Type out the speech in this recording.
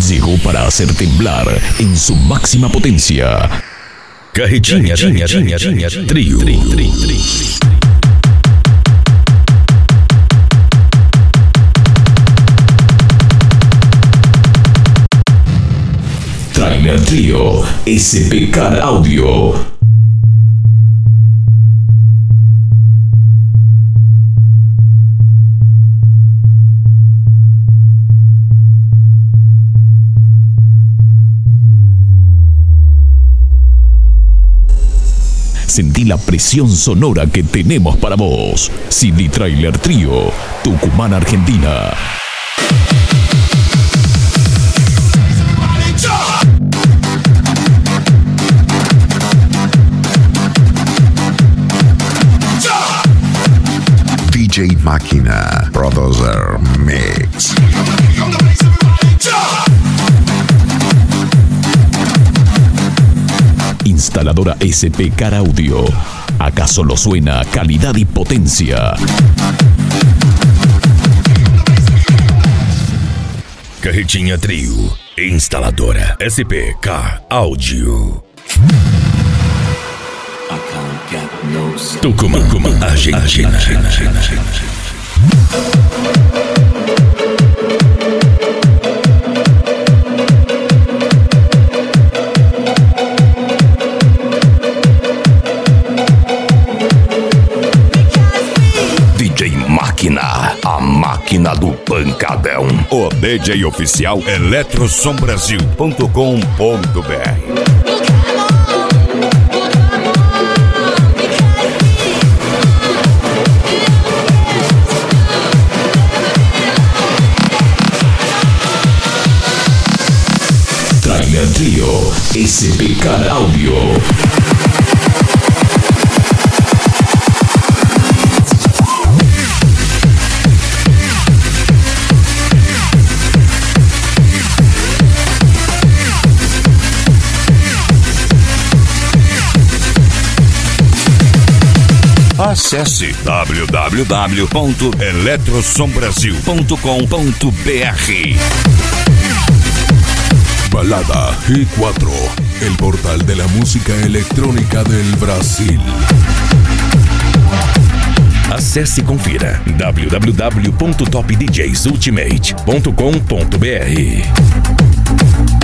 llegó para hacer temblar en su máxima potencia. Carretinha Trio. Trailer Trio, SP Car Audio. Sentí la presión sonora que tenemos para vos. CD Trailer Trio, Tucumán, Argentina. DJ Máquina, Producer Mix. Instaladora SP Car Audio. Acá solo suena calidad y potencia. Carretinha Trio. Instaladora SP Car Audio. Tucumán, Argentina. DJ Máquina, a máquina do pancadão. O DJ oficial eletrosombrasil.com.br. Trailer Trio, SP Car Audio. Acesse www.eletrosombrasil.com.br. Balada G4, el portal de la música electrónica del Brasil. Acesse e confira www.topdjsultimate.com.br.